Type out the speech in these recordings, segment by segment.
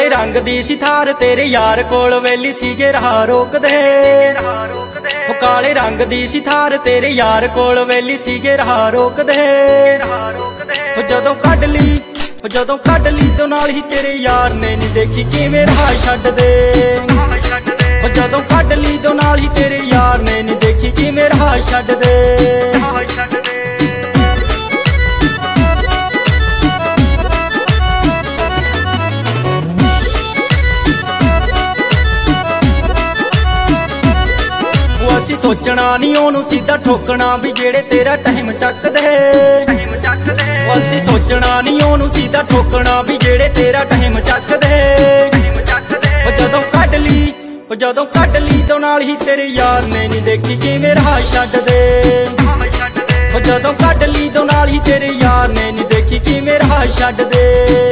काले रंग दी सी थार तेरे यार कोल वेली सीगे राह रोकदे। ओ काले रंग दी सी थार तेरे यार कोल वेली सीगे राह रोकदे। ओ जदों कढ ली तो नाल ही तेरे यार ने नी देखी किवें राह छड्ड दे। ओ जदों कढ ली तो नाल ही तेरे यार ने नी देखी किवें राह छड्ड दे। असी सोचना नहीं ओनू सीधा ठोकना भी जेड़े तेरा टाइम चक दे। असी सोचना नहीं ओनू सीधा ठोकना भी जेड़े तेरा टाइम चक दे। जदों कढ ली तो नाल ही तेरे यार ने नी देखी किवें राह छड्ड दे। जदों कढ ली तो नाल ही तेरे यार ने नी देखी किवें राह छड्ड दे।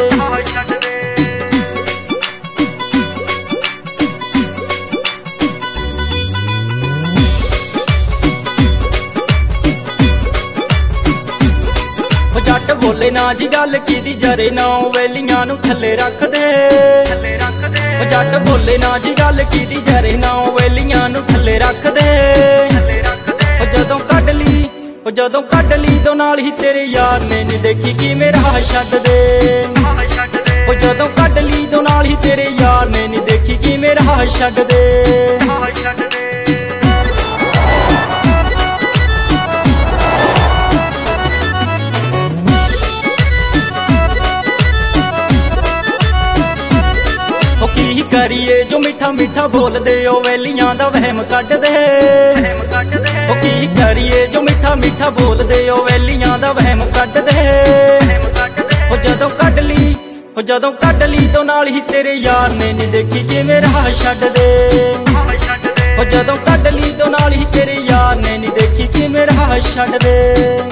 जट बोले ना जी गल कीदी जरे ना वेलियां नू थल्ले रख दे। जट बोले ना जी गल कीदी जरे ना वेलियां नू थल्ले रख दे। जदों कढ ली तो नाल ही तेरे यार ने नी देखी किवें राह छड्ड दे। जदों कढ ली तो नाल ही तेरे यार ने नी देखी किवें राह छड्ड दे। करिए जो मीठा मीठा बोल दे ओ वेलियां दा वहम कट दे। ओ की करिए जो मीठा मीठा बोल दे ओ वेलियां दा वहम कट दे। ओ जदों कढ ली तो नाल ही तेरे यार ने नी देखी किवें राह छड्ड दे। ओ जदों कढ ली तो नाल ही तेरे यार ने नी देखी किवें राह छड्ड दे।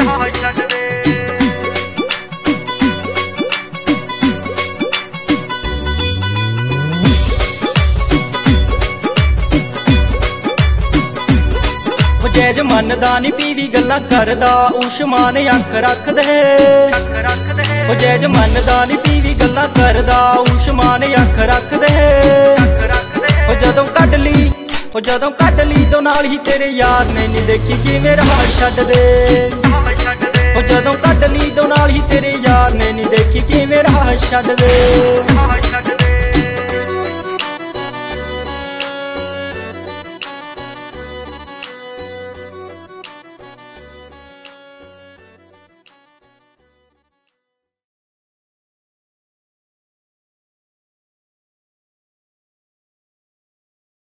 जैज मनदा नी पीवी गल्लां करदा उशमान अख रख दे। ओ जैज मनदा नी पीवी गल्लां करदा उशमान अख रख दे। ओ जदों कढ ली तो नाल ही तेरे यार ने नी देखी किवें राह छड्ड दे। ओ जदों कढ ली तो नाल ही तेरे यार ने नी देखी किवें राह छड्ड दे।